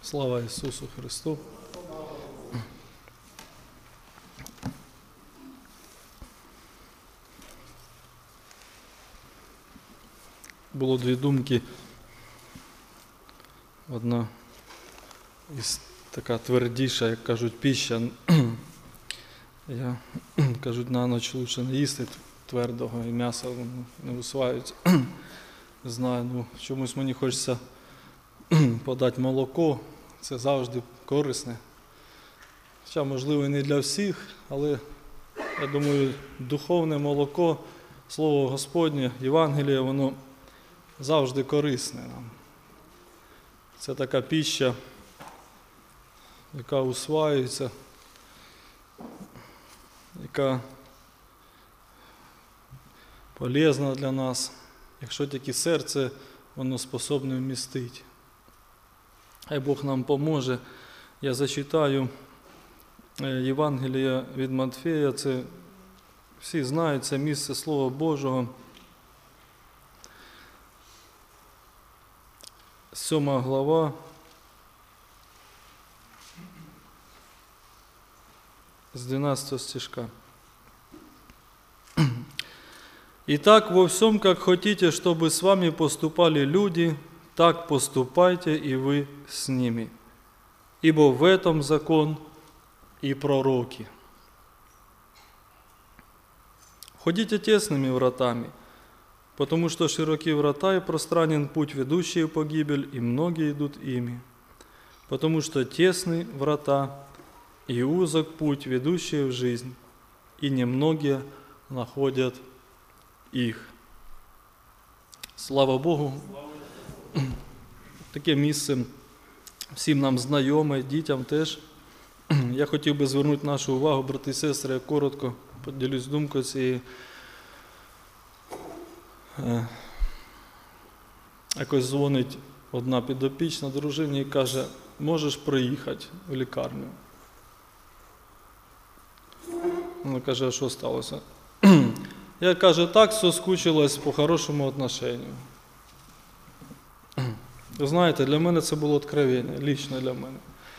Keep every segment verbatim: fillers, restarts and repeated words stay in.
Слава Ісусу Христу! Було дві думки. Одна із така твердіша, як кажуть, піща. Я, кажуть, на ніч лучше не їсти твердого, і м'ясо не усваюється. Знаю, ну, чомусь мені хочеться подати молоко, це завжди корисне. Хоча, можливо, і не для всіх, але, я думаю, духовне молоко, Слово Господнє, Євангеліє, воно завжди корисне нам. Це така піща, яка усваюється, яка полезна для нас, якщо тільки серце, воно способне вмістити. Хай Бог нам поможе. Я зачитаю Євангелія від Матфея, це всі знають, це місце Слова Божого. Сьома глава. С двенадцатого стишка. «Итак, во всем, как хотите, чтобы с вами поступали люди, так поступайте и вы с ними. Ибо в этом закон и пророки. Ходите тесными вратами, потому что широки врата и пространен путь, ведущий в погибель, и многие идут ими. Потому что тесны врата и узок путь, ведущий в жизнь, и немногие находят их». Слава Богу! Таке місце всім нам знайоме, дітям теж. Я хотів би звернути нашу увагу, брати і сестри, я коротко поділюсь думкою цієї. Якось дзвонить одна підопічна дружині і каже: можеш приїхати в лікарню? Вона каже: а що сталося? Я, каже, так соскучилась по хорошому отношенню. Ви знаєте, для мене це було откровення, лично для мене.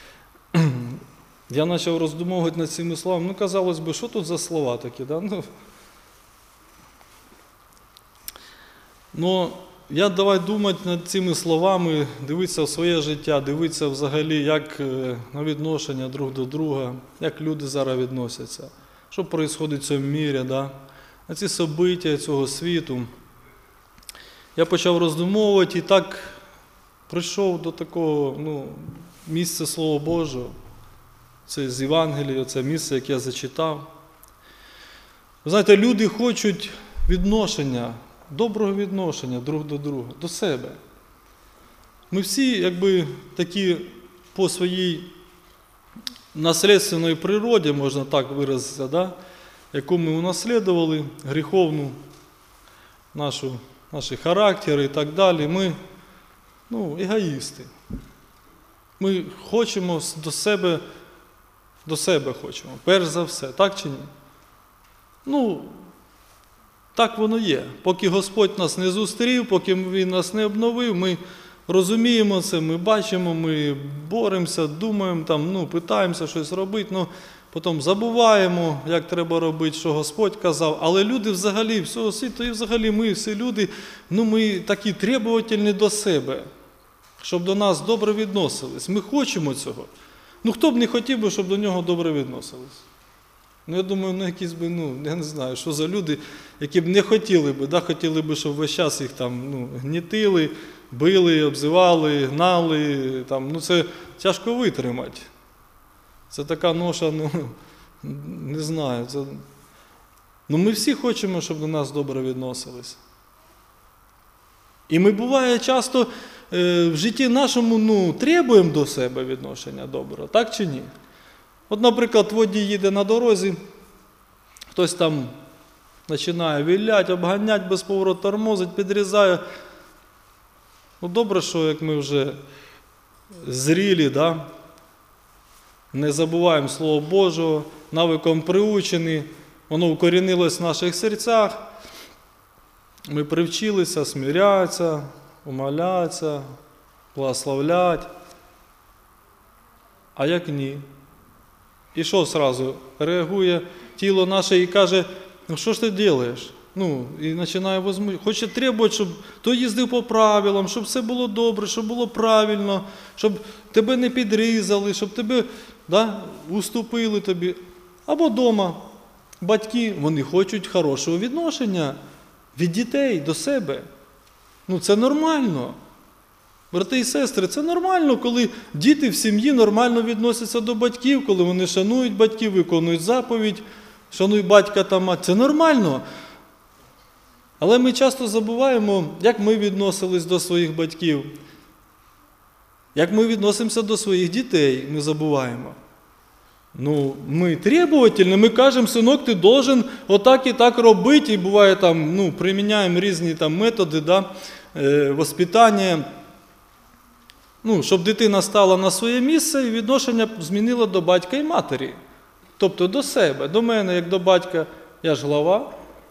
Я почав роздумовувати над цими словами. Ну, казалось би, що тут за слова такі, да? Ну, ну, я давай думати над цими словами, дивитися в своє життя, дивитися взагалі, як на відношення друг до друга, як люди зараз відносяться, що відбувається в цьому світі, да? На ці события цього світу. Я почав роздумовувати і так прийшов до такого, ну, місця Слова Божого. Це з Євангелія, це місце, яке я зачитав. Ви знаєте, люди хочуть відношення, доброго відношення друг до друга, до себе. Ми всі, якби, такі по своїй наслідственної природі, можна так виразитися, да? Яку ми унаслідували, гріховну нашу, наші характери і так далі. Ми, ну, егоїсти. Ми хочемо до себе, до себе хочемо, перш за все, так чи ні? Ну, так воно є. Поки Господь нас не зустрів, поки Він нас не обновив, ми розуміємо це, ми бачимо, ми боремося, думаємо, там, ну, питаємося щось робити, ну, потім забуваємо, як треба робити, що Господь казав. Але люди взагалі, всього світу, і взагалі ми, всі люди, ну, ми такі требовательні до себе, щоб до нас добре відносились. Ми хочемо цього. Ну, хто б не хотів би, щоб до нього добре відносились? Ну, я думаю, ну, якісь би, ну, я не знаю, що за люди, які б не хотіли би, да, хотіли би, щоб весь час їх там, ну, гнітили, били, обзивали, гнали, там, ну, це тяжко витримати. Це така ноша, ну, не знаю, це... Ну, ми всі хочемо, щоб до нас добре відносились. І ми, буває, часто е, в житті нашому, ну, требуємо до себе відношення доброго, так чи ні? От, наприклад, водій їде на дорозі, хтось там починає виляти, обганяти без повороту, тормозить, підрізає. Ну, добре, що як ми вже зрілі, да? Не забуваємо Слово Божого, навиком приучені, воно укорінилось в наших серцях. Ми привчилися смирятися, умолятися, благословляти. А як ні? І що сразу? Реагує тіло наше і каже, ну що ж ти робиш? Ну, і починає возмущати. Хоче требувати, щоб той їздив по правилам, щоб все було добре, щоб було правильно, щоб тебе не підрізали, щоб тебе, да, уступили тобі. Або вдома батьки, вони хочуть хорошого відношення від дітей до себе. Ну, це нормально. Брати і сестри, це нормально, коли діти в сім'ї нормально відносяться до батьків, коли вони шанують батьків, виконують заповідь, шануй батька та мать. Це нормально. Але ми часто забуваємо, як ми відносились до своїх батьків. Як ми відносимося до своїх дітей, ми забуваємо. Ну, ми требовательні, ми кажемо, синок, ти должен отак і так робити, і буває там, ну, приміняємо різні там методи, да, е, воспитання, ну, щоб дитина стала на своє місце і відношення змінила до батька і матері. Тобто до себе, до мене, як до батька, я ж глава,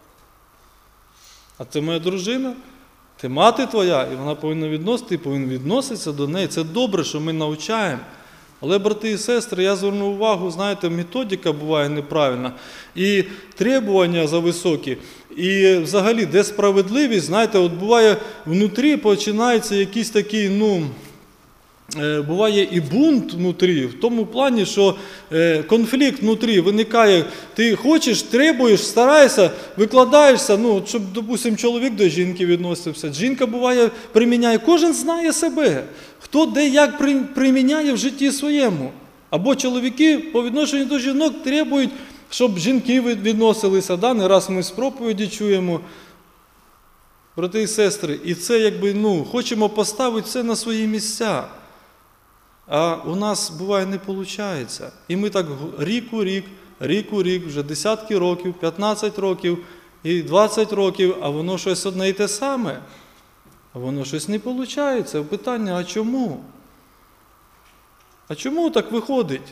а це моя дружина, це мати твоя, і вона повинна відносити, ти повинен відноситися до неї. Це добре, що ми навчаємо. Але, брати і сестри, я звернув увагу, знаєте, методика буває неправильна, і требування зависокі, і взагалі, де справедливість, знаєте, от буває внутрі починається якийсь такий, ну, буває і бунт внутрі, в тому плані, що конфлікт внутрі виникає, ти хочеш, требуєш, стараєшся, викладаєшся, ну, щоб, допустимо, чоловік до жінки відносився. Жінка буває, приміняє, кожен знає себе, хто де як приміняє в житті своєму. Або чоловіки по відношенню до жінок требують, щоб жінки відносилися, да? Не раз ми з проповіді чуємо. Брати і сестри, і це якби, ну, хочемо поставити все на свої місця. А у нас, буває, не виходить. І ми так рік у рік, рік у рік, вже десятки років, п'ятнадцять років і двадцять років, а воно щось одне і те саме. А воно щось не виходить. Питання, а чому? А чому так виходить?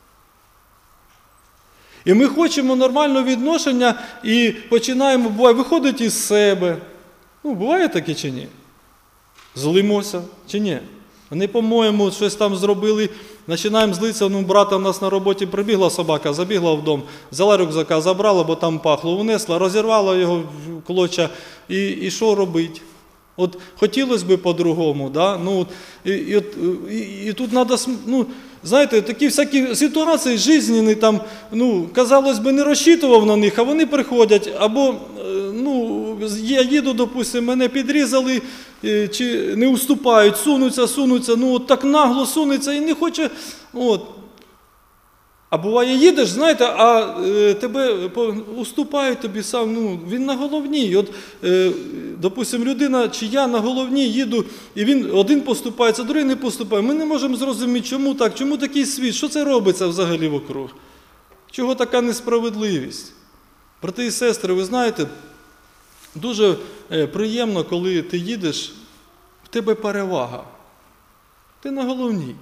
І ми хочемо нормального відношення і починаємо, буває, виходить із себе. Ну, буває таке чи ні? Злимося чи ні? Вони, по-моєму, щось там зробили, починаємо злитися, ну, брата в нас на роботі прибігла собака, забігла в дом, взяла рюкзака, забрала, бо там пахло, унесла, розірвала його в клоча, і, і що робить? От хотілося б по-другому, да? Ну, і, і, і, і тут треба, ну, знаєте, такі всякі ситуації жизненні, там, ну, казалось би, не розчитував на них, а вони приходять, або, ну, я їду, допустимо, мене підрізали, чи не уступають, сунуться, сунуться, ну, от так нагло сунуться і не хоче, от. А буває, їдеш, знаєте, а е, тебе уступають тобі сам, ну, він на головній. От, е, допустимо, людина, чи я на головній їду, і він один поступається, другий не поступає. Ми не можемо зрозуміти, чому так, чому такий світ, що це робиться взагалі вокруг? Чого така несправедливість? Брати і сестри, ви знаєте, дуже е, приємно, коли ти їдеш, в тебе перевага. Ти на головній.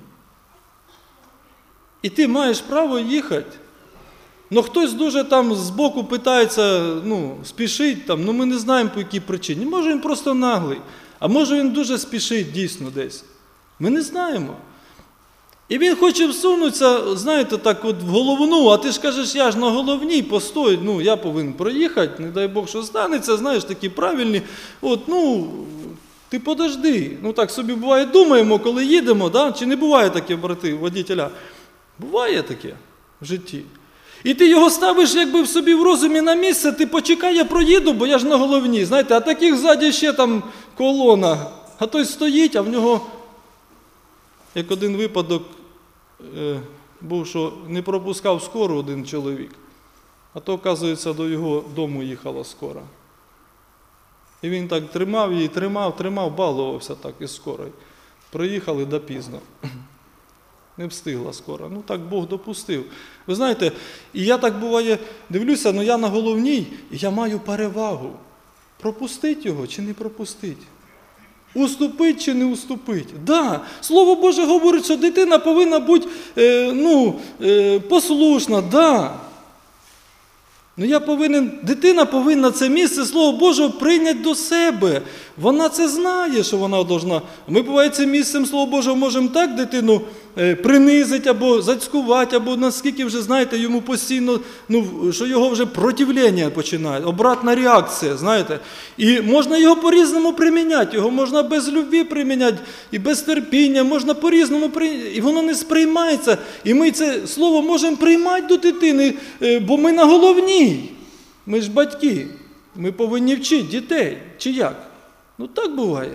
І ти маєш право їхати. Но хтось дуже там збоку питається, ну, спішить там, ну ми не знаємо по якій причині. Може він просто наглий, а може він дуже спішить дійсно десь. Ми не знаємо. І він хоче всунутися, знаєте, так от в головну, а ти ж кажеш, я ж на головній, постой, ну я повинен проїхати, не дай Бог, що станеться, знаєш, такі правильні. От, ну, ти подожди. Ну так собі буває, думаємо, коли їдемо, да? Чи не буває таке, брати, водителя? Буває таке в житті. І ти його ставиш якби в собі в розумі на місце, ти почекай, я проїду, бо я ж на головні. Знаєте, а таких ззаді ще там колона. А той стоїть, а в нього, як один випадок е, був, що не пропускав скору один чоловік. А то, оказується, до його дому їхала скора. І він так тримав її, тримав, тримав, балувався так із скорою. Приїхали до пізно. Не встигла скоро. Ну так Бог допустив. Ви знаєте, і я так буває, дивлюся, ну я на головній, і я маю перевагу. Пропустить його чи не пропустить? Уступить чи не уступить? Да, Слово Боже говорить, що дитина повинна бути е, ну, е, послушна, да. Ну я повинен, дитина повинна це місце Слова Божого прийняти до себе. Вона це знає, що вона должна. Ми, буває, цим місцем Слова Божого можемо так дитину е, принизить, або зацькувати, або наскільки вже, знаєте, йому постійно, ну, що його вже противлення починає, обратна реакція, знаєте. І можна його по-різному приміняти, його можна без любві приміняти, і без терпіння, можна по-різному приміняти, і воно не сприймається. І ми це слово можемо приймати до дитини, е, бо ми на головній. Ми ж батьки, ми повинні вчити дітей, чи як? Ну так буває.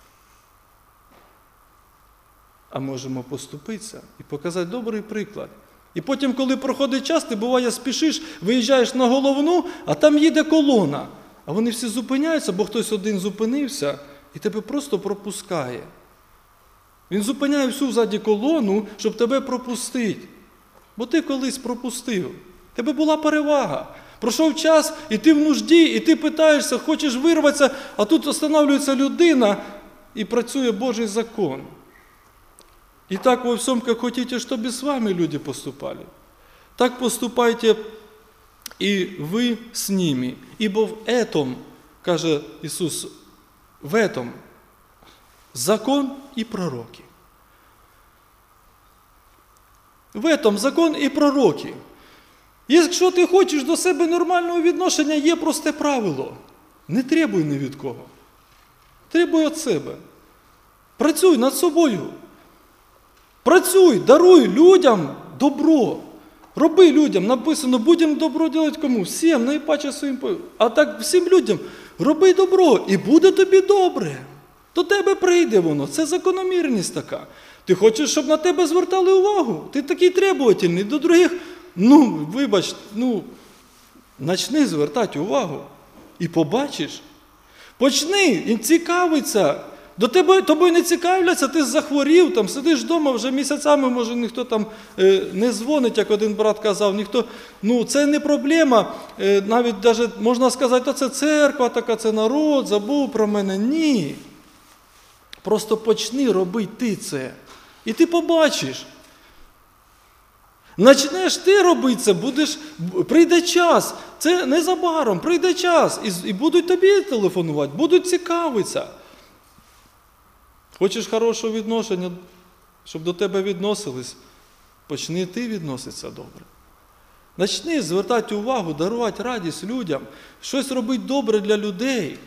А можемо поступитися і показати добрий приклад. І потім, коли проходить час, ти, буває, спішиш, виїжджаєш на головну, а там їде колона. А вони всі зупиняються, бо хтось один зупинився і тебе просто пропускає. Він зупиняє всю ззаді колону, щоб тебе пропустити. Бо ти колись пропустив. Тебе була перевага. Пройшов час, і ти в нужді, і ти питаєшся, хочеш вирватися, а тут останавливається людина, і працює Божий закон. И так во всем, как хотите, чтобы с вами люди поступали. Так поступайте и вы с ними. Ибо в этом, каже Ісус, в этом закон и пророки. В этом закон і пророки. Якщо ти хочеш до себе нормального відношення, є просте правило. Не требуй ні від кого. Требуй від себе. Працюй над собою. Працюй, даруй людям добро. Роби людям, написано, будемо добро робити кому? Всім, найпаче своїм. А так всім людям, роби добро, і буде тобі добре. До тебе прийде воно, це закономірність така. Ти хочеш, щоб на тебе звертали увагу? Ти такий требовательний, до других, ну, вибач, ну, почни звертати увагу і побачиш. Почни, і цікавиться. До тебе тобою не цікавляться, ти захворів, там сидиш вдома, вже місяцями, може, ніхто там е, не дзвонить, як один брат казав, ніхто, ну, це не проблема, е, навіть даже можна сказати, та це церква така, це народ, забув про мене. Ні. Просто почни робити ти це, і ти побачиш. Начнеш ти робити це, будеш, прийде час, це незабаром, прийде час, і, і будуть тобі телефонувати, будуть цікавитися. Хочеш хорошого відношення, щоб до тебе відносились, почни ти відноситися добре. Почни звертати увагу, дарувати радість людям, щось робити добре для людей.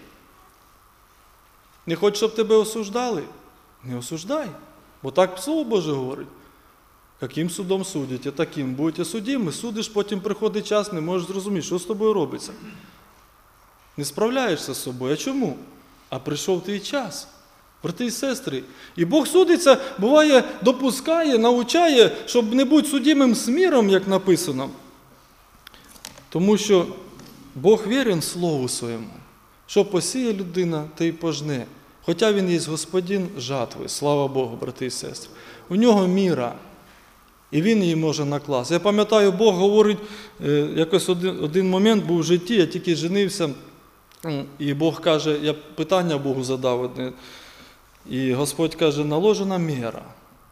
Не хочеш, щоб тебе осуждали? Не осуждай, бо так Слово Боже говорить. Яким судом судите, таким будете судимі, судиш, потім приходить час, не можеш зрозуміти, що з тобою робиться. Не справляєшся з собою. А чому? А прийшов твій час. Брати і сестри, і Бог судиться, буває, допускає, навчає, щоб не бути судимим з миром, як написано. Тому що Бог вірен Слову Своєму, що посіє людина, та й пожне. Хоча Він є Господин жатви, слава Богу, брати і сестри. У нього міра, і Він її може накласти. Я пам'ятаю, Бог говорить, якось один, один момент був в житті, я тільки женився, і Бог каже, я питання Богу задав одне, і Господь каже, наложена міра.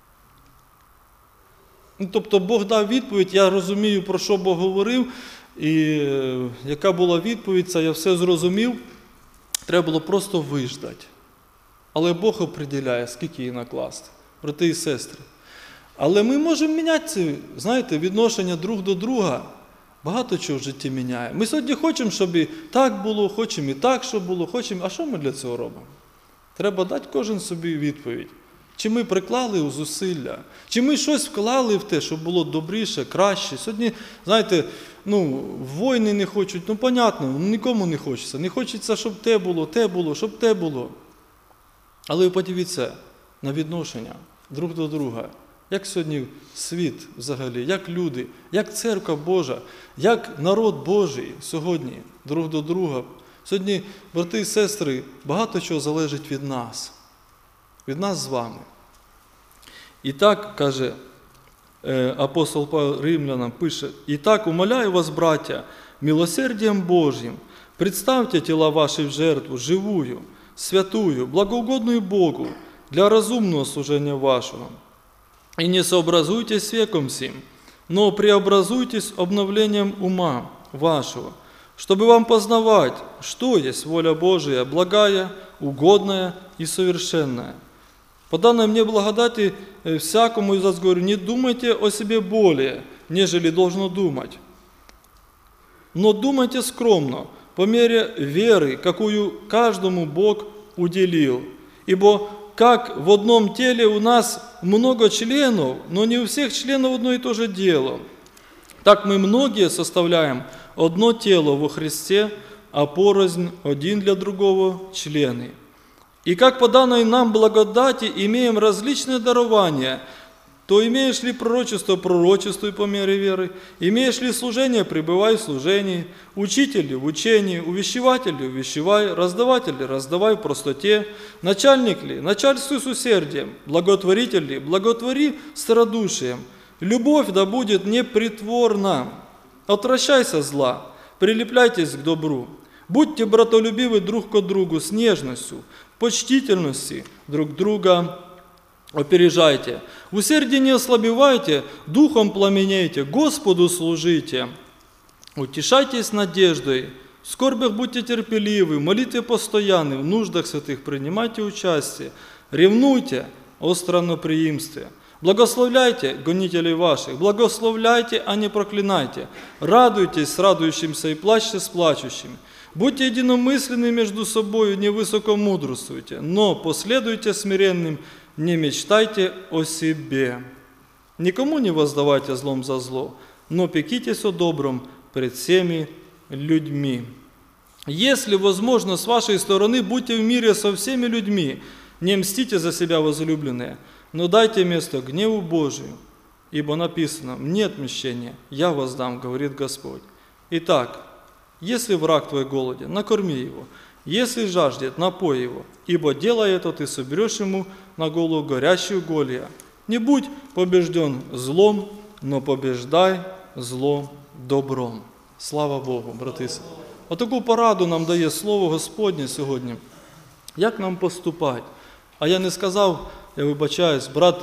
Ну, тобто Бог дав відповідь, я розумію, про що Бог говорив, і яка була відповідь, це я все зрозумів, треба було просто виждати. Але Бог определяє, скільки її накласти, брати і сестри. Але ми можемо міняти це, знаєте, відношення друг до друга. Багато чого в житті міняє. Ми сьогодні хочемо, щоб і так було, хочемо і так, щоб було, хочемо. А що ми для цього робимо? Треба дати кожен собі відповідь. Чи ми приклали зусилля, чи ми щось вклали в те, щоб було добріше, краще. Сьогодні, знаєте, ну, війни не хочуть, ну, понятно, нікому не хочеться. Не хочеться, щоб те було, те було, щоб те було. Але ви подивіться на відношення друг до друга. Як сьогодні світ взагалі, як люди, як церква Божа, як народ Божий сьогодні друг до друга. Сьогодні, брати і сестри, багато чого залежить від нас, від нас з вами. І так, каже апостол Павло Римлянам, пише, «І так умоляю вас, братья, милосердием Божьим, представьте тела ваши в жертву живую, святую, благоугодную Богу, для разумного служения вашего. И не сообразуйтесь с веком сим, но преобразуйтесь обновлением ума вашего, чтобы вам познавать, что есть воля Божия, благая, угодная и совершенная». По данной мне благодати всякому из вас говорю, не думайте о себе более, нежели должно думать. Но думайте скромно, по мере веры, какую каждому Бог уделил. Ибо как в одном теле у нас много членов, но не у всех членов одно и то же дело, так мы многие составляем одно тело во Христе, а порознь один для другого члены. И как по данной нам благодати имеем различные дарования, то имеешь ли пророчество, пророчествуй по мере веры, имеешь ли служение, пребывай в служении, учитель ли в учении, увещеватель ли увещевай, раздаватель ли раздавай в простоте, начальник ли, начальствуй с усердием, благотворитель ли, благотвори с радушием. Любовь да будет непритворна, отвращайся зла, прилепляйтесь к добру. Будьте братолюбивы друг к другу с нежностью, почтительности друг друга опережайте. В усердии не ослабевайте, духом пламенейте, Господу служите. Утешайтесь надеждой, в скорбях будьте терпеливы, в молитве постоянны, в нуждах святых принимайте участие, ревнуйте о странноприимстве. Благословляйте гонителей ваших, благословляйте, а не проклинайте. Радуйтесь с радующимся и плачьте с плачущим. Будьте единомысленны между собой, не высокомудрствуйте, но последуйте смиренным, не мечтайте о себе. Никому не воздавайте злом за зло, но пекитесь о добром пред всеми людьми. Если возможно, с вашей стороны, будьте в мире со всеми людьми, не мстите за себя, возлюбленные, но дайте место гневу Божию, ибо написано: «Мне отмщения, я воздам, говорит Господь». Итак, если враг твой голоден, накорми его, если жаждет, напой его, ибо делая это, ты соберешь ему на голову горящую голья. Не будь побежден злом, но побеждай зло добром. Слава Богу, брати і сестри. Отаку пораду нам дає Слово Господнє сьогодні. Як нам поступати? А я не сказав, я вибачаюсь, брат,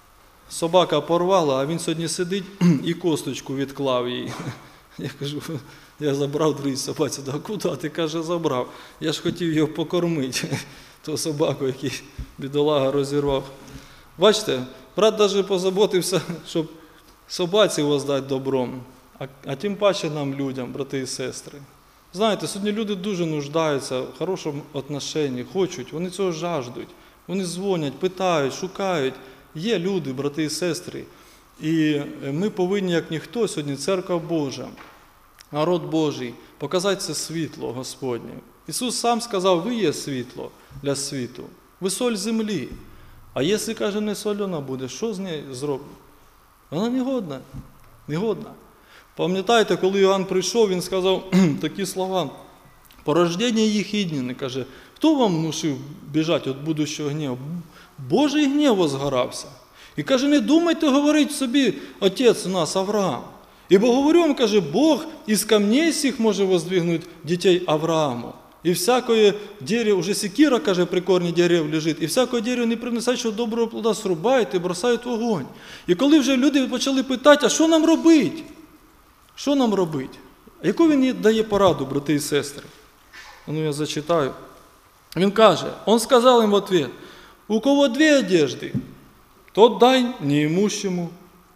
собака порвала, а він сьогодні сидить і косточку відклав їй. Я кажу, я забрав другій собаці. Да куди? Ти, каже, забрав. Я ж хотів його покормити, ту собаку, який бідолага розірвав. Бачите, брат навіть позаботився, щоб собаці воздати добром, а, а тим паче нам, людям, брати і сестри. Знаєте, сьогодні люди дуже нуждаються в хорошому отношенні, хочуть, вони цього жаждуть. Вони дзвонять, питають, шукають. Є люди, брати і сестри. І ми повинні, як ніхто, сьогодні Церква Божа, народ Божий, показати це світло Господнє. Ісус сам сказав: ви є світло для світу, ви соль землі. А якщо, каже, не сольона буде, що з нею зробимо? Вона негодна, негодна. Пам'ятаєте, коли Іоанн прийшов, він сказав такі слова: порождення їх ідніне, каже, хто вам внушив біжати від будущого гніву? Божий гнів возгорався. І каже, не думайте говорити собі, отець у нас Авраам. Ібо говорю вам, каже, Бог із камней сих може воздвигнути дітей Аврааму. І всякое дерево, уже секира, каже, при корні дерев лежить, і всякое дерево не принесаючого доброго плода срубають і бросають в огонь. І коли вже люди почали питати, а що нам робити? Що нам робити? А яку він дає пораду, брати і сестри? Ну, я зачитаю. Він каже, он сказал им в ответ: у кого две одежды, тот дай неимущему.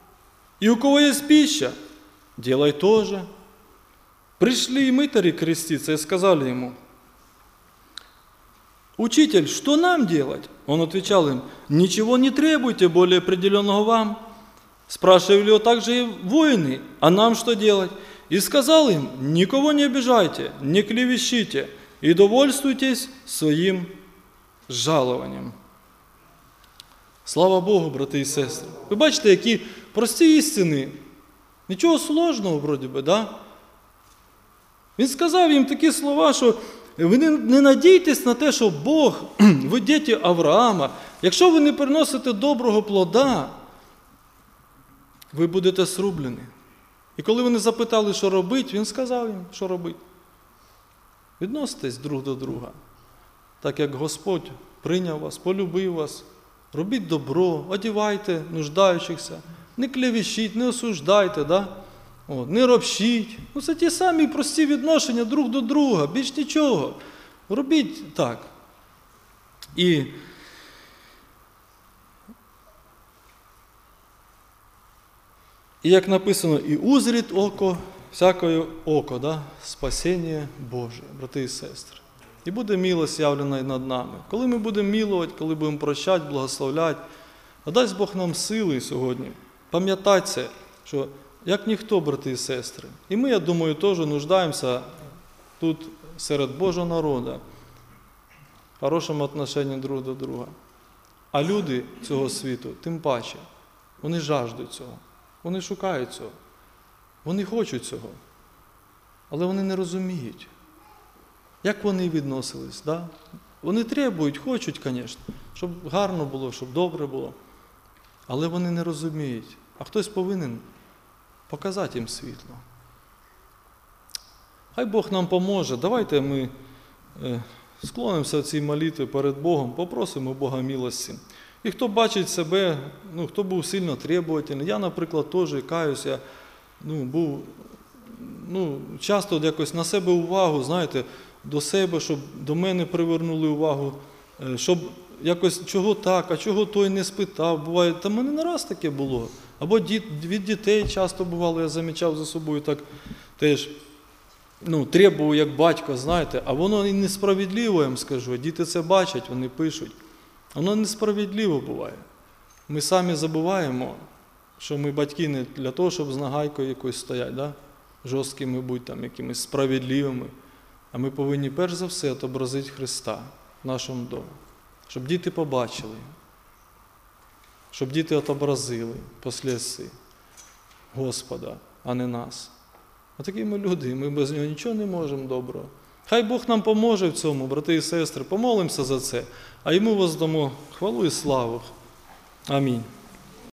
И у кого есть пища, делай то же. Пришли и мытари креститься и сказали ему: учитель, что нам делать? Он отвечал им: ничего не требуйте более определенного вам. Спрашивали его также и воины: а нам что делать? И сказал им: никого не обижайте, не клевещите, и довольствуйтесь своим жалованням. Слава Богу, брати і сестри. Ви бачите, які прості істини. Нічого сложного, вроді би, да? Він сказав їм такі слова, що ви не, не надійтесь на те, що Бог, ви діти Авраама. Якщо ви не приносите доброго плода, ви будете срублені. І коли вони запитали, що робити, він сказав їм, що робити. Відноситесь друг до друга, так як Господь прийняв вас, полюбив вас. Робіть добро, одівайте нуждаючихся, не клевещіть, не осуждайте, да? От, не ропщіть. Ну, це ті самі прості відношення друг до друга, більш нічого. Робіть так. І І як написано, і узрить око, всякое око, да? Спасіння Боже, брати і сестри. І буде милость явлена і над нами. Коли ми будемо милувати, коли будемо прощати, благословляти, а дасть Бог нам сили сьогодні. Пам'ятайте це, що як ніхто, брати і сестри. І ми, я думаю, теж нуждаємося тут серед Божого народу в хорошому відношенні друг до друга. А люди цього світу, тим паче, вони жаждуть цього, вони шукають цього, вони хочуть цього, але вони не розуміють, як вони відносились. Да? Вони требують, хочуть, звісно, щоб гарно було, щоб добре було, але вони не розуміють, а хтось повинен показати їм світло. Хай Бог нам поможе. Давайте ми склонимося в цій молитві перед Богом, попросимо Бога милості. І хто бачить себе, ну, хто був сильно требовательний, я, наприклад, теж каюсь, я ну, був ну, часто якось на себе увагу, знаєте, до себе, щоб до мене привернули увагу, щоб якось чого так, а чого той не спитав. Буває, та в мене не раз таке було. Або діт, від дітей часто бувало, я замічав за собою так теж, ну, требував як батько, знаєте, а воно і несправедливо, я вам скажу. Діти це бачать, вони пишуть. Воно несправедливо буває. Ми самі забуваємо, що ми батьки не для того, щоб з нагайкою якось стоять, да? Жорсткими будь там, якимись справедливими. А ми повинні перш за все отобразити Христа в нашому домі. Щоб діти побачили, щоб діти отобразили послідстві Господа, а не нас. А такі ми люди, ми без нього нічого не можемо доброго. Хай Бог нам поможе в цьому, брати і сестри, помолимося за це, а йому воздамо хвалу і славу. Амінь.